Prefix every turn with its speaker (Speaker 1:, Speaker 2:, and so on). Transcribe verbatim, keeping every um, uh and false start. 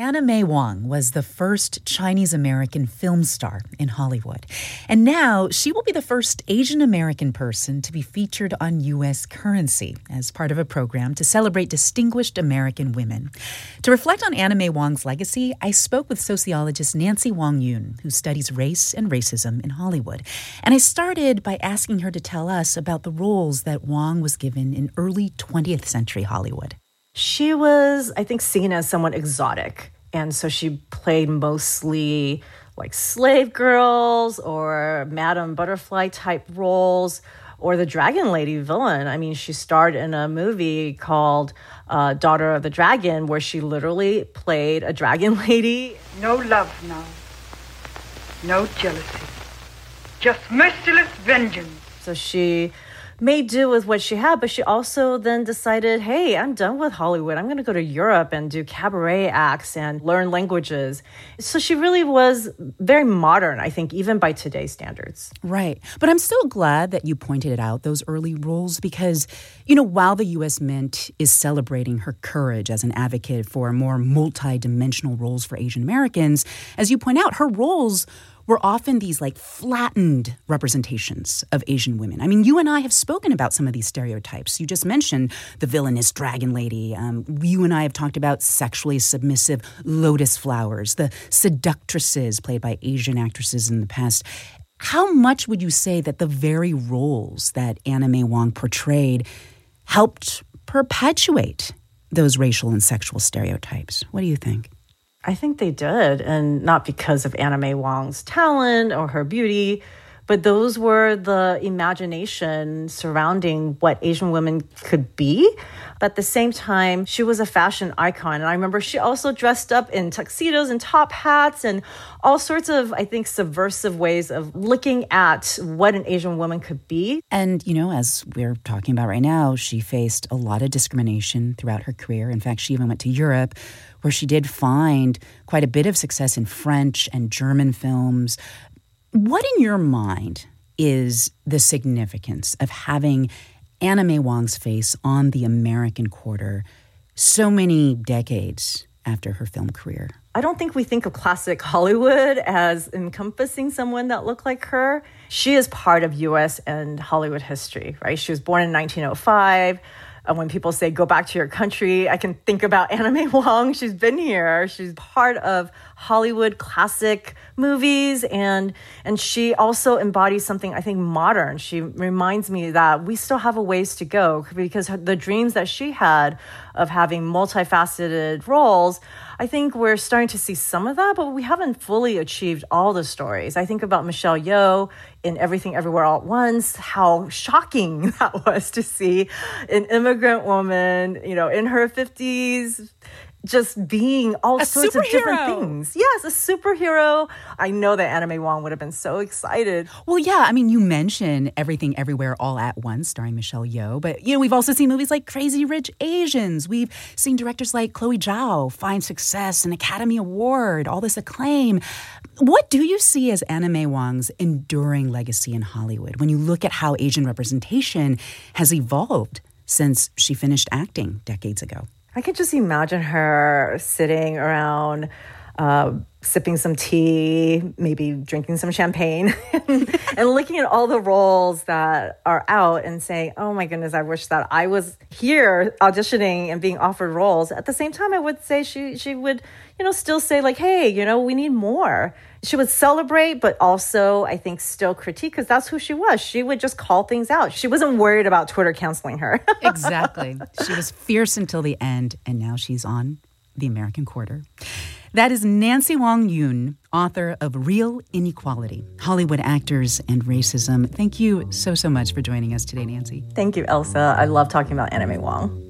Speaker 1: Anna May Wong was the first Chinese-American film star in Hollywood. And now she will be the first Asian-American person to be featured on U S currency as part of a program to celebrate distinguished American women. To reflect on Anna May Wong's legacy, I spoke with sociologist Nancy Wong Yoon, who studies race and racism in Hollywood. And I started by asking her to tell us about the roles that Wong was given in early twentieth century Hollywood.
Speaker 2: She was, I think, seen as somewhat exotic. And so she played mostly like slave girls or Madame Butterfly type roles or the Dragon Lady villain. I mean, she starred in a movie called uh, Daughter of the Dragon, where she literally played a dragon lady.
Speaker 3: No love now. No jealousy. Just merciless vengeance.
Speaker 2: So she made do with what she had, but she also then decided, hey, I'm done with Hollywood. I'm going to go to Europe and do cabaret acts and learn languages. So she really was very modern, I think, even by today's standards.
Speaker 1: Right. But I'm so glad that you pointed out those early roles because, you know, while the U S Mint is celebrating her courage as an advocate for more multi-dimensional roles for Asian Americans, as you point out, her roles were often these like flattened representations of Asian women. I mean, you and I have spoken about some of these stereotypes. You just mentioned the villainous dragon lady. Um, you and I have talked about sexually submissive lotus flowers, the seductresses played by Asian actresses in the past. How much would you say that the very roles that Anna May Wong portrayed helped perpetuate those racial and sexual stereotypes? What do you think?
Speaker 2: I think they did, and not because of Anna May Wong's talent or her beauty, but those were the imagination surrounding what Asian women could be. But at the same time, she was a fashion icon. And I remember she also dressed up in tuxedos and top hats and all sorts of, I think, subversive ways of looking at what an Asian woman could be.
Speaker 1: And, you know, as we're talking about right now, she faced a lot of discrimination throughout her career. In fact, she even went to Europe, where she did find quite a bit of success in French and German films. What in your mind is the significance of having Anna May Wong's face on the American quarter so many decades after her film career?
Speaker 2: I don't think we think of classic Hollywood as encompassing someone that looked like her. She is part of U S and Hollywood history, right? She was born in nineteen oh five. And when people say, go back to your country, I can think about Anna May Wong. She's been here. She's part of Hollywood classic movies. And, and she also embodies something, I think, modern. She reminds me that we still have a ways to go because the dreams that she had of having multifaceted roles, I think we're starting to see some of that, but we haven't fully achieved all the stories. I think about Michelle Yeoh in Everything Everywhere All at Once, how shocking that was to see an immigrant woman, you know, in her fifties, just being all
Speaker 1: a
Speaker 2: sorts
Speaker 1: superhero.
Speaker 2: of different things. Yes, a superhero. I know that Anna May Wong would have been so excited.
Speaker 1: Well, yeah, I mean, you mentioned Everything Everywhere All at Once, starring Michelle Yeoh, but, you know, we've also seen movies like Crazy Rich Asians. We've seen directors like Chloe Zhao find success, an Academy Award, all this acclaim. What do you see as Anna May Wong's enduring legacy in Hollywood when you look at how Asian representation has evolved since she finished acting decades ago?
Speaker 2: I could just imagine her sitting around, uh, sipping some tea, maybe drinking some champagne, and looking at all the roles that are out and saying, oh my goodness, I wish that I was here auditioning and being offered roles. At the same time, I would say she she would, you know, still say like, hey, you know, we need more. She would celebrate, but also, I think, still critique, because that's who she was. She would just call things out. She wasn't worried about Twitter canceling her.
Speaker 1: Exactly. She was fierce until the end, and now she's on the American quarter. That is Nancy Wong Yoon, author of Real Inequality, Hollywood Actors and Racism. Thank you so, so much for joining us today, Nancy.
Speaker 2: Thank you, Elsa. I love talking about Anna May Wong.